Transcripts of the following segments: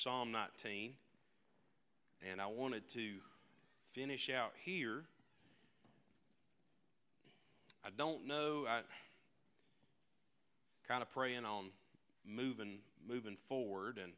Psalm 19, and I wanted to finish out here. I don't know, I kind of praying on moving forward, and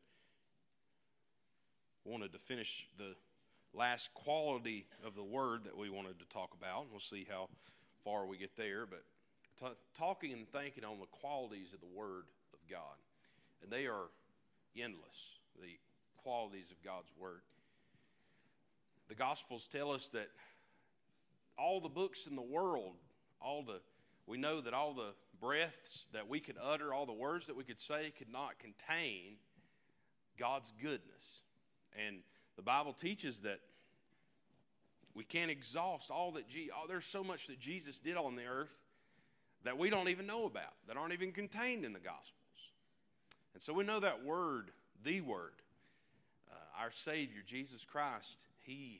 wanted to finish the last quality of the word that we wanted to talk about. We'll see how far we get there, but talking and thinking on the qualities of the word of God, and they are endless, the qualities of God's word. The Gospels tell us that all the books in the world, we know that all the breaths that we could utter, all the words that we could say could not contain God's goodness. And the Bible teaches that we can't exhaust there's so much that Jesus did on the earth that we don't even know about, that aren't even contained in the Gospels. And so we know that word, the word, our Savior, Jesus Christ, He's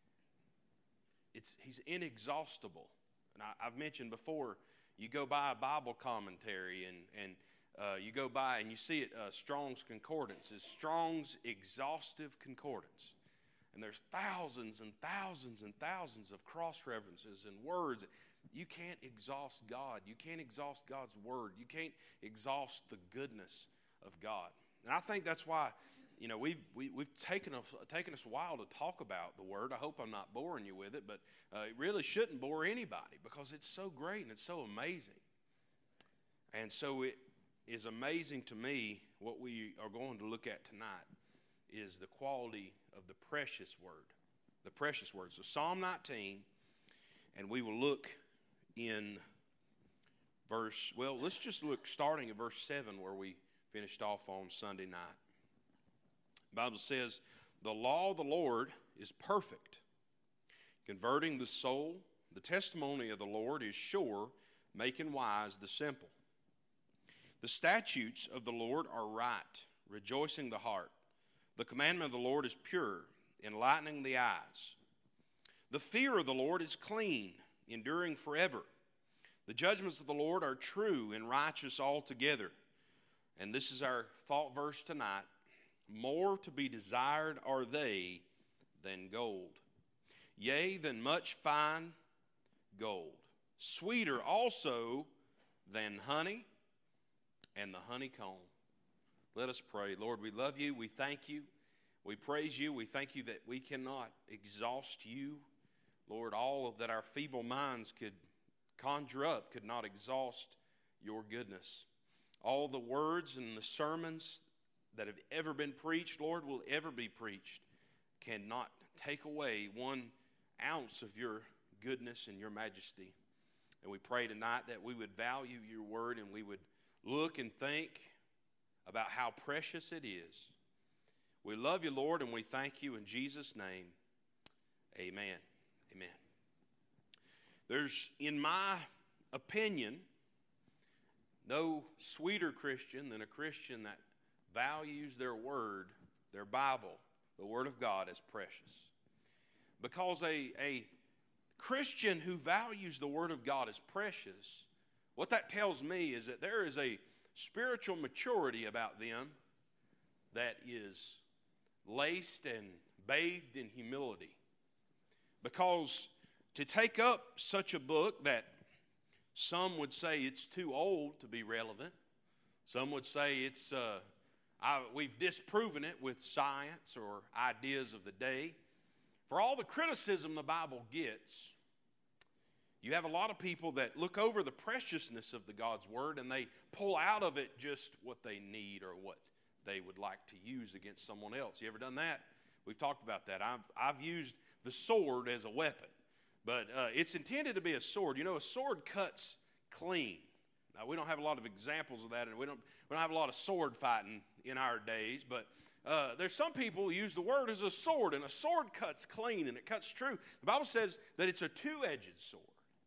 inexhaustible. And I've mentioned before, you go by a Bible commentary and you go by and you see it, Strong's Concordance is Strong's Exhaustive Concordance. And there's thousands and thousands and thousands of cross-references and words. You can't exhaust God. You can't exhaust God's word. You can't exhaust the goodness of God. And I think that's why, we've taken us a while to talk about the word. I hope I'm not boring you with it, but it really shouldn't bore anybody because it's so great and it's so amazing. And so it is amazing to me what we are going to look at tonight is the quality of the precious word. The precious word. So Psalm 19, and we will look in let's just look starting at verse 7 where we finished off on Sunday night. The Bible says, "The law of the Lord is perfect, converting the soul. The testimony of the Lord is sure, making wise the simple. The statutes of the Lord are right, rejoicing the heart. The commandment of the Lord is pure, enlightening the eyes. The fear of the Lord is clean, enduring forever. The judgments of the Lord are true and righteous altogether." And this is our thought verse tonight. "More to be desired are they than gold, yea, than much fine gold. Sweeter also than honey and the honeycomb." Let us pray. Lord, we love you. We thank you. We praise you. We thank you that we cannot exhaust you. Lord, all of that our feeble minds could conjure up could not exhaust your goodness. All the words and the sermons that have ever been preached, Lord, will ever be preached, cannot take away 1 ounce of your goodness and your majesty. And we pray tonight that we would value your word and we would look and think about how precious it is. We love you, Lord, and we thank you in Jesus' name. Amen. Amen. There's, in my opinion, no sweeter Christian than a Christian that values their word, their Bible, the Word of God, as precious. Because a Christian who values the Word of God as precious, what that tells me is that there is a spiritual maturity about them that is laced and bathed in humility. Because to take up such a book that some would say it's too old to be relevant, some would say we've disproven it with science or ideas of the day. For all the criticism the Bible gets, you have a lot of people that look over the preciousness of the God's Word and they pull out of it just what they need or what they would like to use against someone else. You ever done that? We've talked about that. I've used the sword as a weapon, but it's intended to be a sword. A sword cuts clean. Now, we don't have a lot of examples of that, and we don't have a lot of sword fighting in our days, but there's some people who use the word as a sword, and a sword cuts clean, and it cuts true. The Bible says that it's a two-edged sword.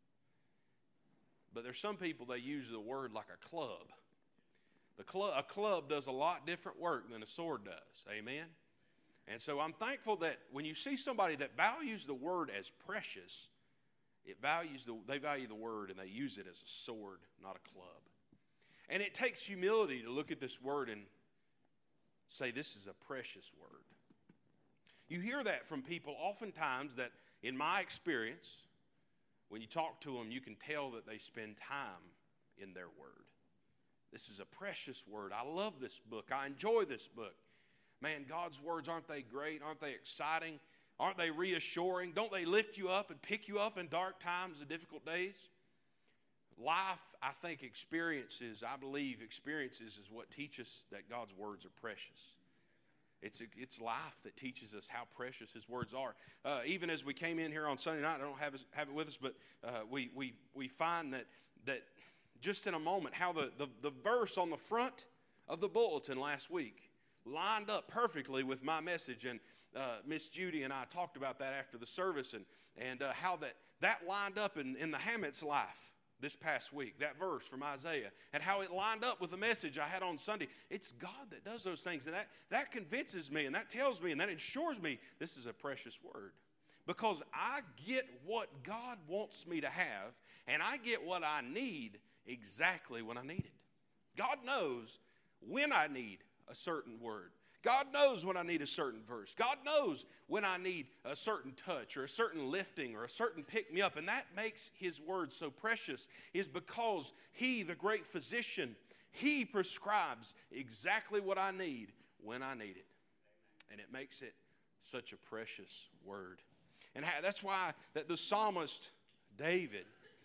But there's some people, they use the word like a club. A club does a lot different work than a sword does. Amen? And so I'm thankful that when you see somebody that values the word as precious, they value the word and they use it as a sword, not a club. And it takes humility to look at this word and say this is a precious word. You hear that from people oftentimes that, in my experience, when you talk to them, you can tell that they spend time in their word. This is a precious word. I love this book. I enjoy this book. Man, God's words, aren't they great? Aren't they exciting? Aren't they reassuring? Don't they lift you up and pick you up in dark times and difficult days? Life, I think, I believe experiences is what teach us that God's words are precious. It's life that teaches us how precious His words are. Even as we came in here on Sunday night, I don't have it with us, but we find that just in a moment, how the verse on the front of the bulletin last week lined up perfectly with my message, and Miss Judy and I talked about that after the service, and how that lined up in the Hammett's life this past week, that verse from Isaiah, and how it lined up with the message I had on Sunday. It's God that does those things, and that convinces me, and that tells me, and that ensures me this is a precious word. Because I get what God wants me to have, and I get what I need exactly when I need it. God knows when I need a certain word. God knows when I need a certain verse. God knows when I need a certain touch or a certain lifting or a certain pick-me-up. And that makes His word so precious, is because He, the great physician, He prescribes exactly what I need when I need it. And it makes it such a precious word. And that's why that the psalmist David,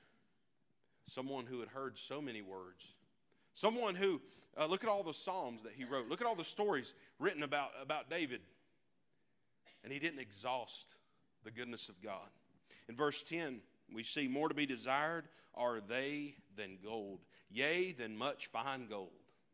someone who had heard so many words, someone who, look at all the Psalms that he wrote. Look at all the stories written about David. And he didn't exhaust the goodness of God. In verse 10, we see, more to be desired are they than gold, yea, than much fine gold.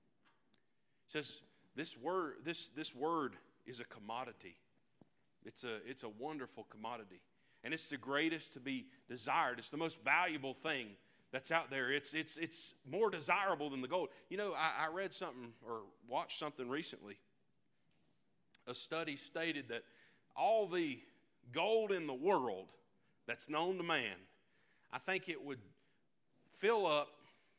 It says this word is a commodity. It's a wonderful commodity. And it's the greatest to be desired. It's the most valuable thing that's out there. It's more desirable than the gold. You know, I read something or watched something recently. A study stated that all the gold in the world that's known to man, I think it would fill up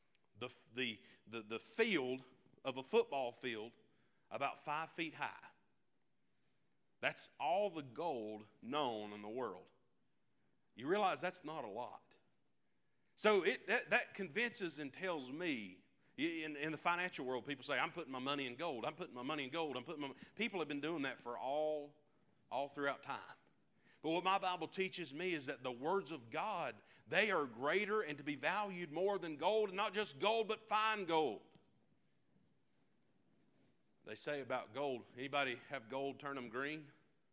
the field of a football field about 5 feet high. That's all the gold known in the world. You realize that's not a lot. So that convinces and tells me, in the financial world, people say, I'm putting my money in gold. I'm putting my money in gold. People have been doing that for all throughout time. But what my Bible teaches me is that the words of God, they are greater and to be valued more than gold, and not just gold, but fine gold. They say about gold, anybody have gold turn them green?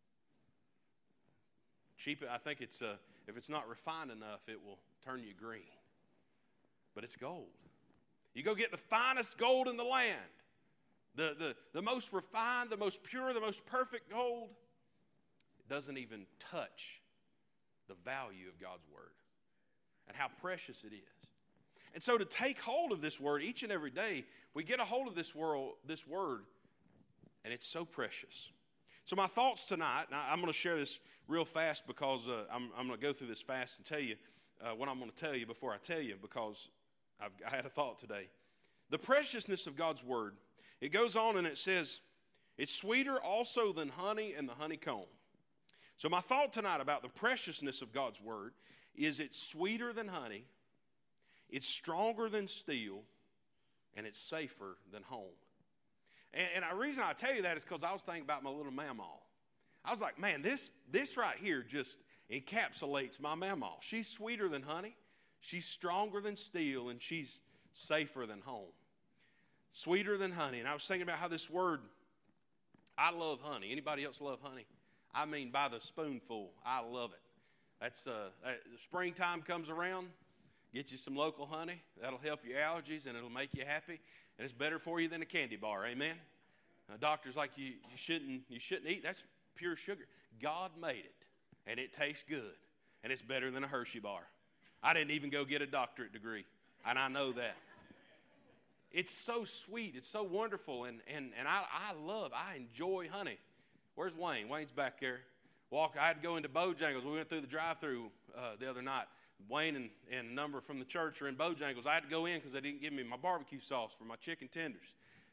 Cheap, I think it's if it's not refined enough, it will turn you green. But it's gold. You go get the finest gold in the land, the most refined, the most pure, the most perfect gold. It doesn't even touch the value of God's word and how precious it is. And so to take hold of this word each and every day, we get a hold of this word, and it's so precious. So my thoughts tonight, now I'm going to share this real fast because I'm going to go through this fast and tell you what I'm going to tell you before I tell you, because I had a thought today. The preciousness of God's word, it goes on and it says, it's sweeter also than honey and the honeycomb. So my thought tonight about the preciousness of God's word is it's sweeter than honey, it's stronger than steel, and it's safer than home. And the reason I tell you that is because I was thinking about my little mamaw. I was like, man, this right here just encapsulates my mamaw. She's sweeter than honey, she's stronger than steel, and she's safer than home. Sweeter than honey. And I was thinking about how this word, I love honey. Anybody else love honey? I mean, by the spoonful. I love it. That's springtime comes around, get you some local honey. That'll help your allergies and it'll make you happy. And it's better for you than a candy bar. Amen. Doctors like you shouldn't eat. That's pure sugar. God made it, and it tastes good, and it's better than a Hershey bar. I didn't even go get a doctorate degree, and I know that. It's so sweet. It's so wonderful, and I enjoy honey. Where's Wayne? Wayne's back there. I had to go into Bojangles. We went through the drive-through the other night. Wayne and a number from the church are in Bojangles. I had to go in because they didn't give me my barbecue sauce for my chicken tenders.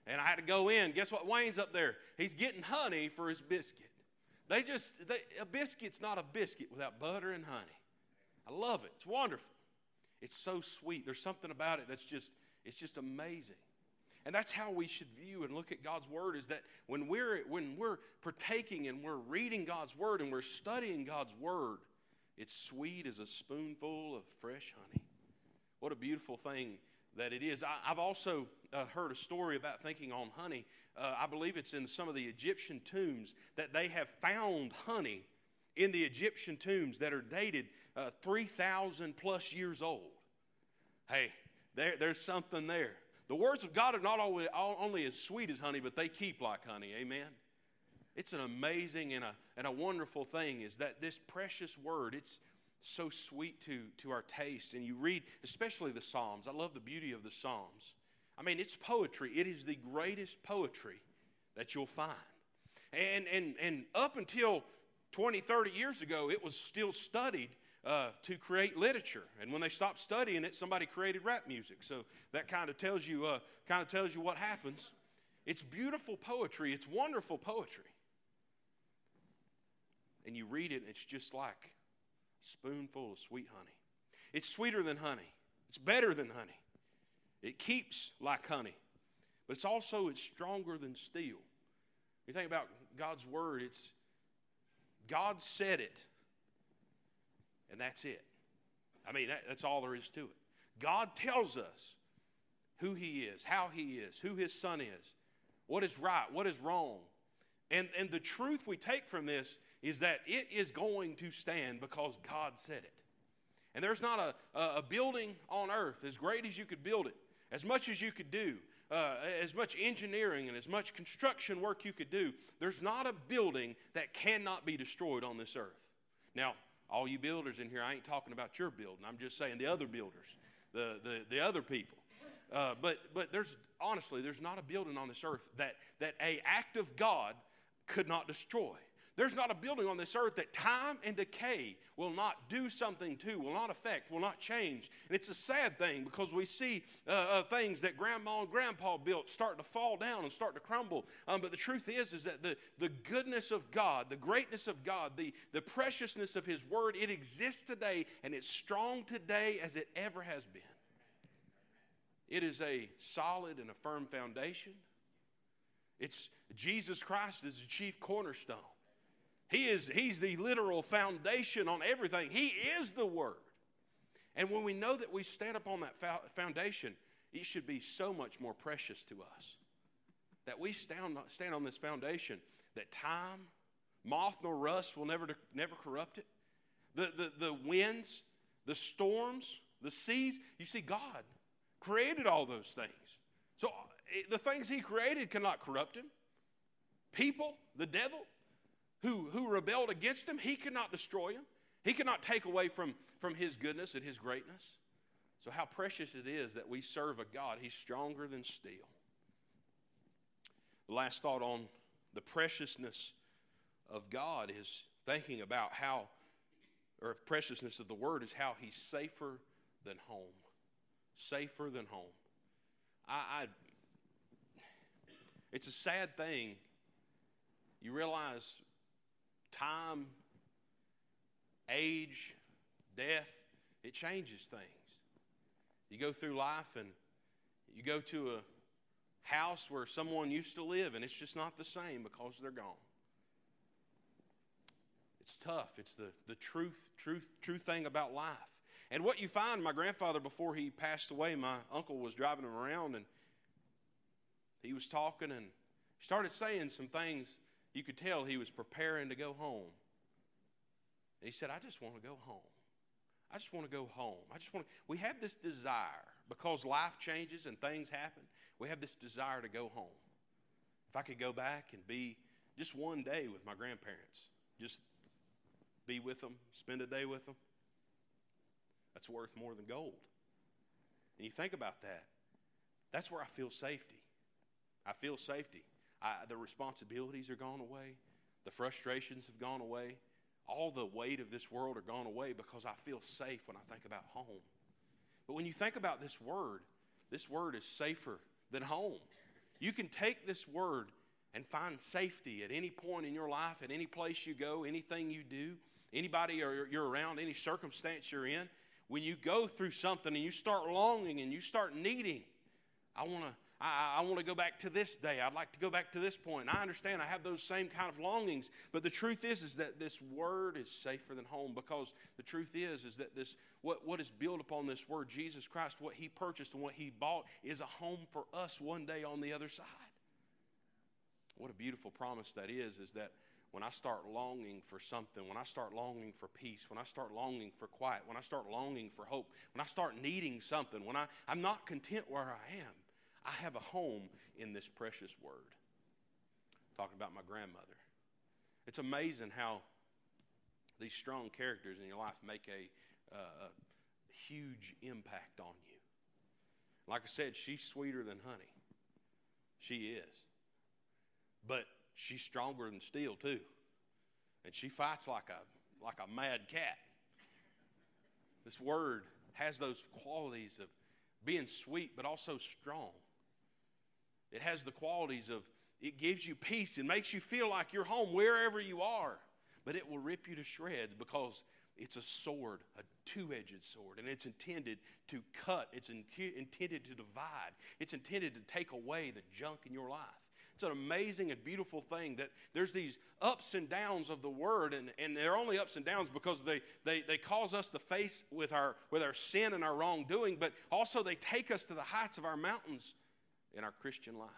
And I had to go in. Guess what? Wayne's up there. He's getting honey for his biscuit. A biscuit's not a biscuit without butter and honey. I love it. It's wonderful. It's so sweet. There's something about it it's just amazing. And that's how we should view and look at God's Word, is that when we're partaking and we're reading God's Word and we're studying God's Word, it's sweet as a spoonful of fresh honey. What a beautiful thing that it is. I've also heard a story about thinking on honey. I believe it's in some of the Egyptian tombs that they have found honey in the Egyptian tombs that are dated 3,000 plus years old. Hey, there's something there. The words of God are not only as sweet as honey, but they keep like honey. Amen? It's an amazing and a wonderful thing, is that this precious word, it's so sweet to our taste. And you read, especially the Psalms. I love the beauty of the Psalms. I mean, it's poetry. It is the greatest poetry that you'll find. And up until 20, 30 years ago, it was still studied to create literature. And when they stopped studying it, somebody created rap music. So that kind of tells you what happens. It's beautiful poetry. It's wonderful poetry. And you read it, and it's just like a spoonful of sweet honey. It's sweeter than honey. It's better than honey. It keeps like honey. But it's stronger than steel. You think about God's Word, it's God said it. And that's it. I mean, that's all there is to it. God tells us who He is, how He is, who His Son is, what is right, what is wrong. And the truth we take from this is that it is going to stand because God said it. And there's not a building on earth, as great as you could build it, as much as you could do, as much engineering and as much construction work you could do, there's not a building that cannot be destroyed on this earth. Now, all you builders in here, I ain't talking about your building. I'm just saying the other builders, the other people. But there's not a building on this earth that an act of God could not destroy. There's not a building on this earth that time and decay will not do something to, will not affect, will not change. And it's a sad thing because we see things that Grandma and Grandpa built start to fall down and start to crumble. But the truth is that the goodness of God, the greatness of God, the preciousness of His Word, it exists today, and it's strong today as it ever has been. It is a solid and a firm foundation. It's Jesus Christ is the chief cornerstone. He's the literal foundation on everything. He is the Word. And when we know that we stand upon that foundation, it should be so much more precious to us. That we stand on this foundation, that time, moth nor rust will never corrupt it. The winds, the storms, the seas, you see, God created all those things. So the things He created cannot corrupt Him. People, the devil, who rebelled against Him, He cannot destroy him. He cannot take away from His goodness and His greatness. So how precious it is that we serve a God. He's stronger than steel. The last thought on the preciousness of God is thinking about preciousness of the Word is how He's safer than home. Safer than home. It's a sad thing. You realize time, age, death, it changes things. You go through life and you go to a house where someone used to live and it's just not the same because they're gone. It's tough. It's the true thing about life. And what you find, my grandfather, before he passed away, my uncle was driving him around and he was talking and started saying some things. You could tell he was preparing to go home. And he said, I just want to go home. I just want to go home. We have this desire, because life changes and things happen, we have this desire to go home. If I could go back and be just one day with my grandparents, just be with them, spend a day with them, that's worth more than gold. And you think about that. That's where I feel safety. I feel safety. The responsibilities are gone away. The frustrations have gone away. All the weight of this world are gone away because I feel safe when I think about home. But when you think about this word is safer than home. You can take this word and find safety at any point in your life, at any place you go, anything you do, anybody you're around, any circumstance you're in. When you go through something and you start longing and you start needing, I want to go back to this day. I'd like to go back to this point. And I understand I have those same kind of longings. But the truth is that this word is safer than home, because the truth is that this what is built upon this word, Jesus Christ, what he purchased and what he bought, is a home for us one day on the other side. What a beautiful promise that is that when I start longing for something, when I start longing for peace, when I start longing for quiet, when I start longing for hope, when I start needing something, when I'm not content where I am, I have a home in this precious word. Talking about my grandmother. It's amazing how these strong characters in your life make a huge impact on you. Like I said, she's sweeter than honey. She is. But she's stronger than steel too. And she fights like a mad cat. This word has those qualities of being sweet but also strong. It has the qualities of, it gives you peace and makes you feel like you're home wherever you are. But it will rip you to shreds because it's a sword, a two-edged sword. And it's intended to cut. It's intended to divide. It's intended to take away the junk in your life. It's an amazing and beautiful thing that there's these ups and downs of the word, and they're only ups and downs because they cause us to face with our sin and our wrongdoing, but also they take us to the heights of our mountains in our Christian life.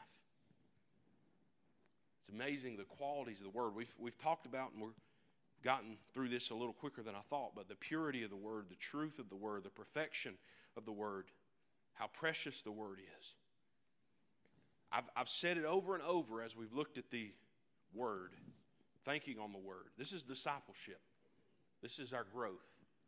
It's amazing the qualities of the word. We've talked about, and we've gotten through this a little quicker than I thought, but the purity of the word, the truth of the word, the perfection of the word, how precious the word is. I've said it over and over as we've looked at the word, thinking on the word. This is discipleship. This is our growth.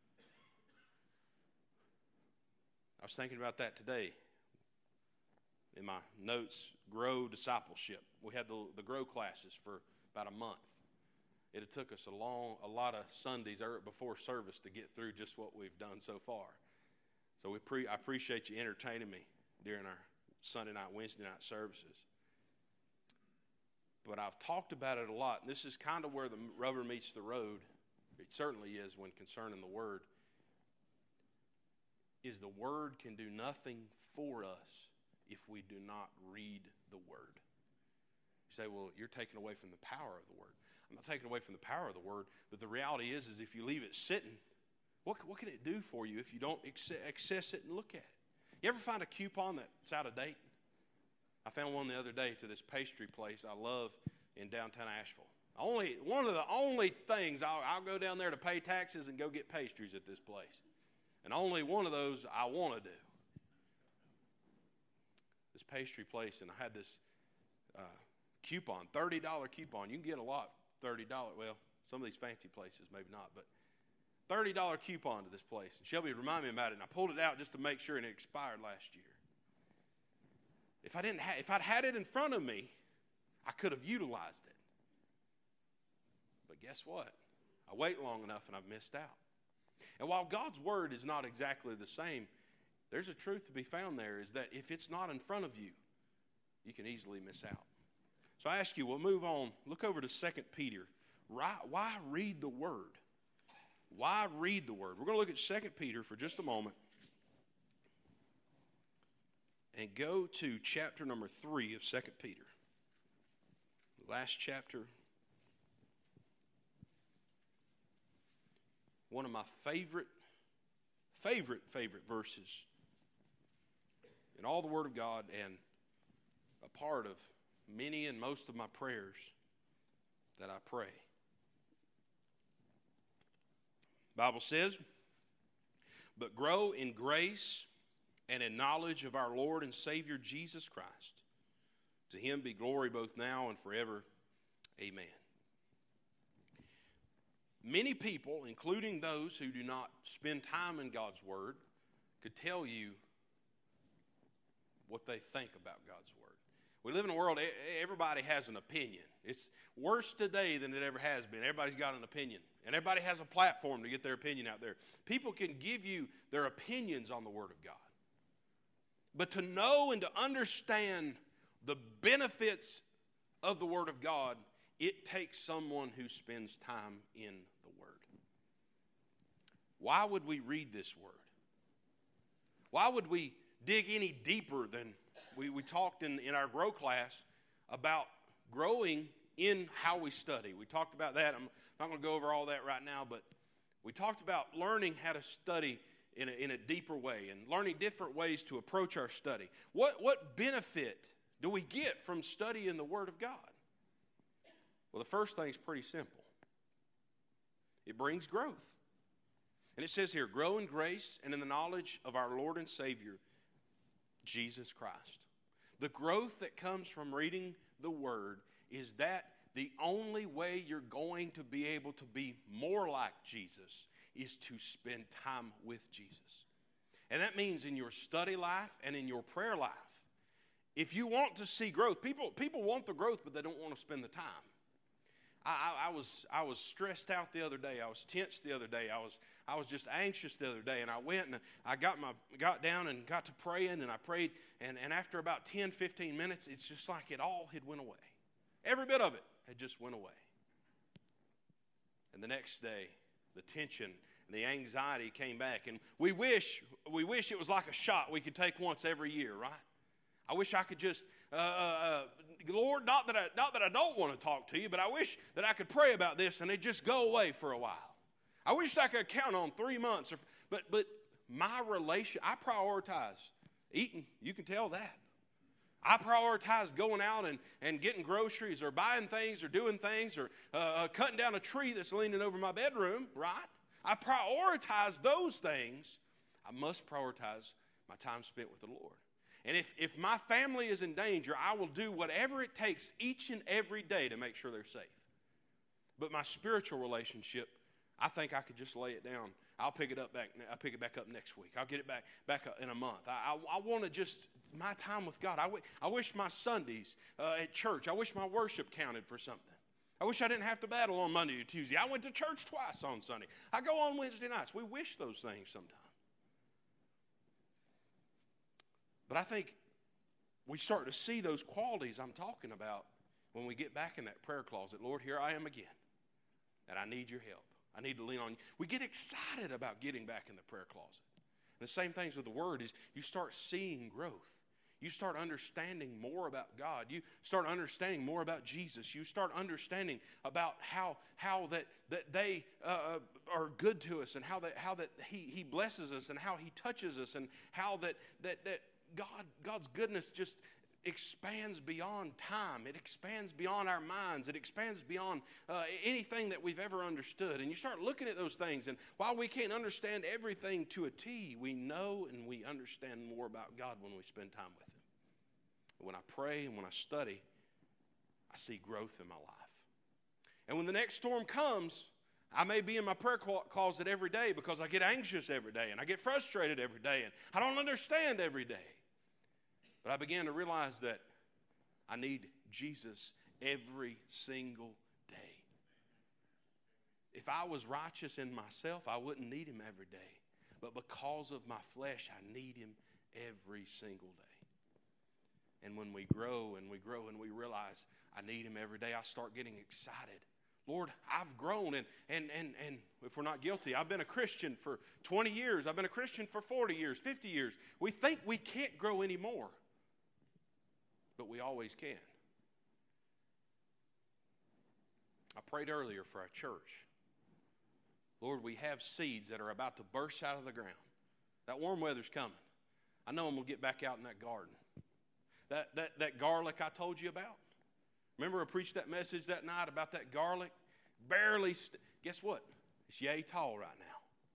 I was thinking about that today in my notes, grow discipleship. We had the grow classes for about a month. It had took us a lot of Sundays before service to get through just what we've done so far. So I appreciate you entertaining me during our Sunday night, Wednesday night services. But I've talked about it a lot, and this is kind of where the rubber meets the road. It certainly is when concerning the word. Is the word can do nothing for us if we do not read the word. You say, well, you're taking away from the power of the word. I'm not taking away from the power of the word, but the reality is if you leave it sitting, what can it do for you if you don't access it and look at it? You ever find a coupon that's out of date? I found one the other day to this pastry place I love in downtown Asheville. One of the only things, I'll go down there to pay taxes and go get pastries at this place. And only one of those I want to do. This pastry place, and I had this coupon, $30 coupon. You can get a lot, $30. Well, some of these fancy places, maybe not, but $30 coupon to this place. And Shelby reminded me about it, and I pulled it out just to make sure, and it expired last year. If I'd had it in front of me, I could have utilized it. But guess what? I wait long enough and I've missed out. And while God's word is not exactly the same, there's a truth to be found there, is that if it's not in front of you, you can easily miss out. So I ask you, we'll move on. Look over to 2 Peter. Why read the word? Why read the word? We're going to look at 2 Peter for just a moment and go to chapter number 3 of 2 Peter. The last chapter. One of my favorite verses in all the Word of God, and a part of many and most of my prayers that I pray. The Bible says, "But grow in grace and in knowledge of our Lord and Savior Jesus Christ. To him be glory both now and forever. Amen." Many people, including those who do not spend time in God's Word, could tell you what they think about God's Word. We live in a world, everybody has an opinion. It's worse today than it ever has been. Everybody's got an opinion. And everybody has a platform to get their opinion out there. People can give you their opinions on the Word of God. But to know and to understand the benefits of the Word of God, it takes someone who spends time in the Word. Why would we read this Word? Why would we dig any deeper than we talked in our Grow class about growing in how we study? We talked about that. I'm not going to go over all that right now, but we talked about learning how to study in a deeper way and learning different ways to approach our study. What benefit do we get from studying the Word of God? Well, the first thing is pretty simple. It brings growth. And it says here, grow in grace and in the knowledge of our Lord and Savior, Jesus Christ. The growth that comes from reading the Word is that the only way you're going to be able to be more like Jesus is to spend time with Jesus. And that means in your study life and in your prayer life. If you want to see growth, people want the growth, but they don't want to spend the time. I was stressed out the other day. I was tense the other day. I was just anxious the other day, and I went and I got down and got to praying, and I prayed, and after about 10, 15 minutes, it's just like it all had went away. Every bit of it had just went away. And the next day, the tension and the anxiety came back, and we wish it was like a shot we could take once every year, right? I wish I could just, Lord, not that I don't want to talk to you, but I wish that I could pray about this and it'd just go away for a while. I wish I could count on 3 months. But my relation, I prioritize eating. You can tell that. I prioritize going out and getting groceries or buying things or doing things or cutting down a tree that's leaning over my bedroom, right? I prioritize those things. I must prioritize my time spent with the Lord. And if my family is in danger, I will do whatever it takes each and every day to make sure they're safe. But my spiritual relationship, I think I could just lay it down. I'll pick it back up next week. I'll get it back up in a month. I want to just, my time with God. I wish my Sundays at church, I wish my worship counted for something. I wish I didn't have to battle on Monday or Tuesday. I went to church twice on Sunday. I go on Wednesday nights. We wish those things sometimes. But I think we start to see those qualities I'm talking about when we get back in that prayer closet. Lord, here I am again, and I need your help. I need to lean on you. We get excited about getting back in the prayer closet. And the same things with the Word is you start seeing growth. You start understanding more about God. You start understanding more about Jesus. You start understanding about how that they are good to us and how that He blesses us and how He touches us and how that God's goodness just expands beyond time. It expands beyond our minds. It expands beyond anything that we've ever understood. And you start looking at those things, and while we can't understand everything to a T, we know and we understand more about God when we spend time with Him. When I pray and when I study, I see growth in my life. And when the next storm comes, I may be in my prayer closet every day because I get anxious every day and I get frustrated every day and I don't understand every day. But I began to realize that I need Jesus every single day. If I was righteous in myself, I wouldn't need Him every day. But because of my flesh, I need Him every single day. And when we grow and we realize I need Him every day, I start getting excited. Lord, I've grown, and if we're not guilty, I've been a Christian for 20 years. I've been a Christian for 40 years, 50 years. We think we can't grow anymore, but we always can. I prayed earlier for our church. Lord, we have seeds that are about to burst out of the ground. That warm weather's coming. I know I'm going to get back out in that garden. That garlic I told you about. Remember I preached that message that night about that garlic? Guess what? It's yay tall right now.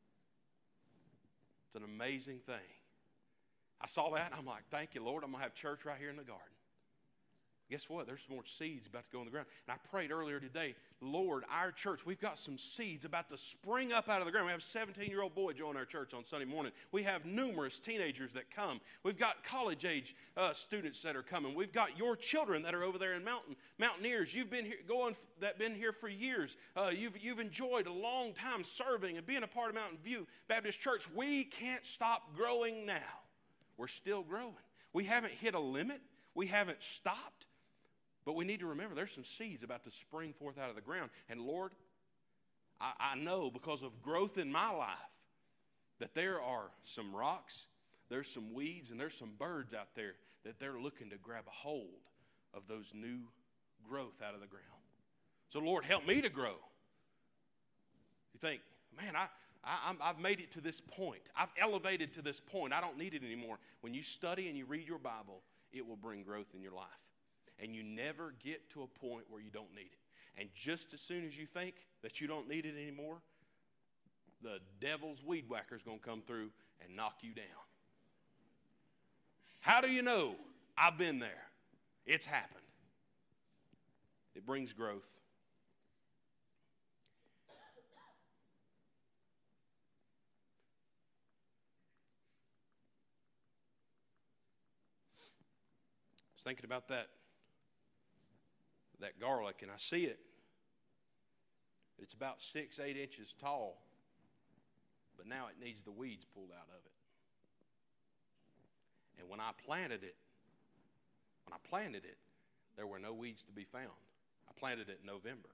It's an amazing thing. I saw that and I'm like, thank you, Lord. I'm going to have church right here in the garden. Guess what? There's some more seeds about to go in the ground. And I prayed earlier today, Lord, our church, we've got some seeds about to spring up out of the ground. We have a 17-year-old boy join our church on Sunday morning. We have numerous teenagers that come. We've got college-age students that are coming. We've got your children that are over there in Mountaineers. You've been here been here for years. You've enjoyed a long time serving and being a part of Mountain View Baptist Church. We can't stop growing now. We're still growing. We haven't hit a limit. We haven't stopped, but we need to remember there's some seeds about to spring forth out of the ground. And Lord, I know because of growth in my life that there are some rocks, there's some weeds, and there's some birds out there that they're looking to grab a hold of those new growth out of the ground. So Lord, help me to grow. You think, man, I've made it to this point. I've elevated to this point. I don't need it anymore. When you study and you read your Bible, it will bring growth in your life. And you never get to a point where you don't need it. And just as soon as you think that you don't need it anymore, the devil's weed whacker is going to come through and knock you down. How do you know? I've been there. It's happened. It brings growth. I was thinking about that garlic, and I see it. It's about 6-8 inches tall, but now it needs the weeds pulled out of it. And when I planted it, there were no weeds to be found. I planted it in November.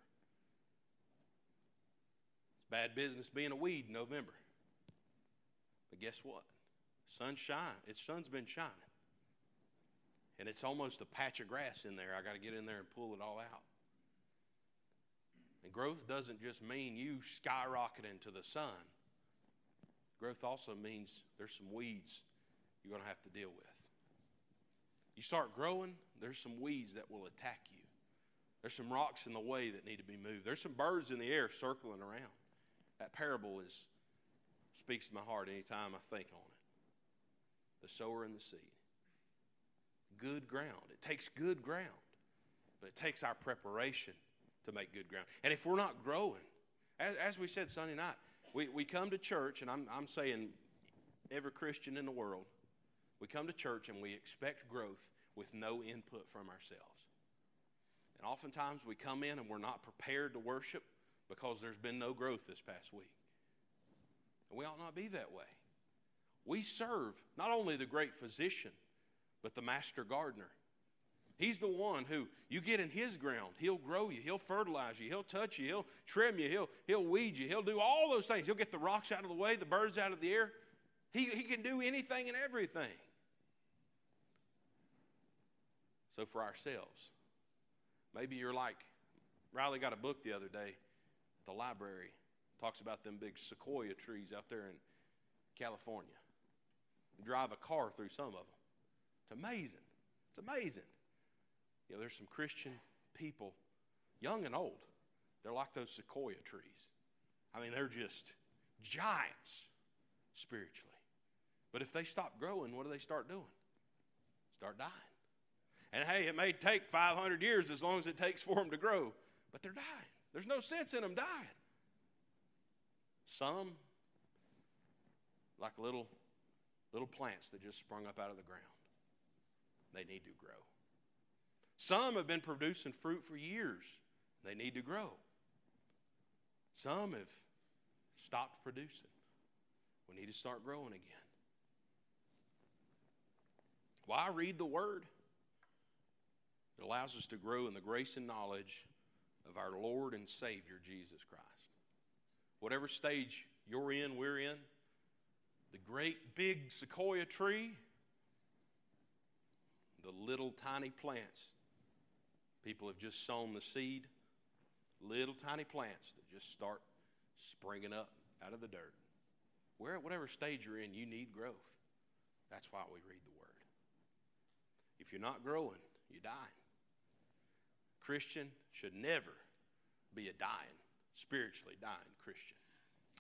It's bad business being a weed in November. But guess what? Sun's been shining. And it's almost a patch of grass in there. I got to get in there and pull it all out. And growth doesn't just mean you skyrocketing to the sun. Growth also means there's some weeds you're going to have to deal with. You start growing, there's some weeds that will attack you. There's some rocks in the way that need to be moved. There's some birds in the air circling around. That parable speaks to my heart anytime I think on it. The sower and the seed. Good ground. It takes good ground, but it takes our preparation to make good ground. And if we're not growing, as we said Sunday night, we come to church, and I'm saying every Christian in the world, we come to church and we expect growth with no input from ourselves. And oftentimes we come in and we're not prepared to worship because there's been no growth this past week. And we ought not be that way. We serve not only the great physician, but the master gardener. He's the one who, you get in his ground, he'll grow you, he'll fertilize you, he'll touch you, he'll trim you, he'll weed you, he'll do all those things. He'll get the rocks out of the way, the birds out of the air. He can do anything and everything. So for ourselves, maybe you're like, Riley got a book the other day at the library. Talks about them big sequoia trees out there in California. You drive a car through some of them. It's amazing. It's amazing. You know, there's some Christian people, young and old. They're like those sequoia trees. I mean, they're just giants spiritually. But if they stop growing, what do they start doing? Start dying. And hey, it may take 500 years as long as it takes for them to grow, but they're dying. There's no sense in them dying. Some, like little plants that just sprung up out of the ground. They need to grow. Some have been producing fruit for years. They need to grow. Some have stopped producing. We need to start growing again. Why read the Word? It allows us to grow in the grace and knowledge of our Lord and Savior, Jesus Christ. Whatever stage you're in, we're in, the great big sequoia tree, the little tiny plants. People have just sown the seed. Little tiny plants that just start springing up out of the dirt. Whatever stage you're in, you need growth. That's why we read the Word. If you're not growing, you're dying. Christian should never be a dying, spiritually dying Christian.